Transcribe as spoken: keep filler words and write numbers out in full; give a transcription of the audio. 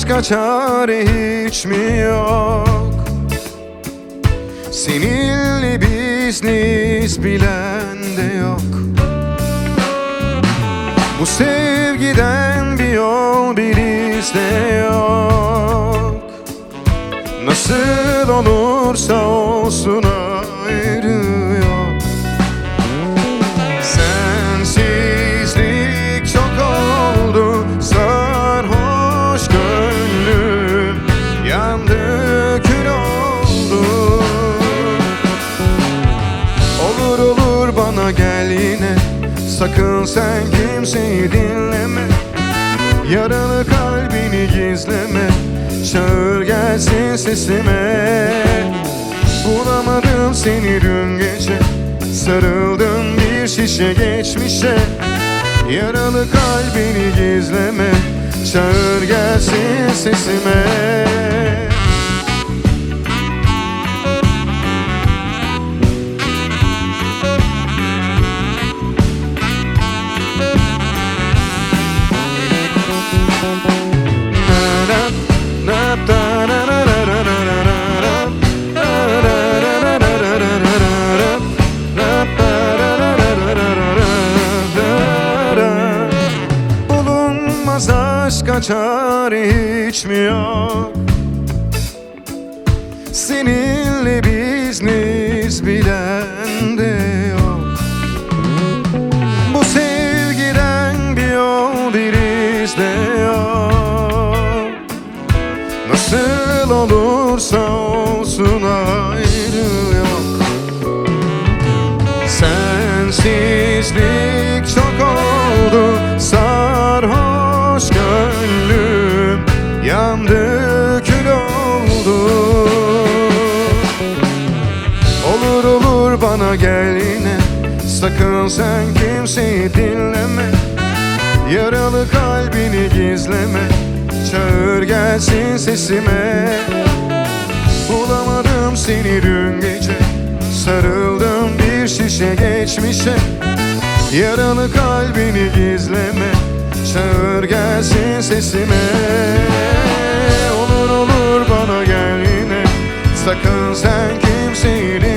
başka çare hiç mi yok? Seninle bizniz bilen de yok. Bu sevgiden bir yol bizde yok. Nasıl olursa olsun ayrı yok. Sensizlik çok oldu, sarhoş gönlüm yandı, kül oldu. Olur olur bana gel yine, sakın sen kimseyi dinleme. Yaralı kalbini gizleme, çağır gelsin sesime. Bulamadım seni dün gece, sarıldım bir şişe geçmişe. Yaralı kalbini gizleme, çağır gelsin sesime. Bulunmaz aşka çare hiç mi yok? Seninle bizniz bilen de yok. Bu sevgiden bir yol bizde yok. Nasıl olursa olsun ayrı yok. Sensizlik çok oldu, sarhoş gönlüm yandı, kül oldu. Olur olur bana gel yine, sakın sen kimseyi dinleme. Yaralı kalbini gizleme, çağır gelsin sesime. Bulamadım seni dün gece, sarıldım bir şişe geçmişe. Yaralı kalbini gizleme, çağır gelsin sesime. Olur olur bana gel yine, sakın sen kimseyi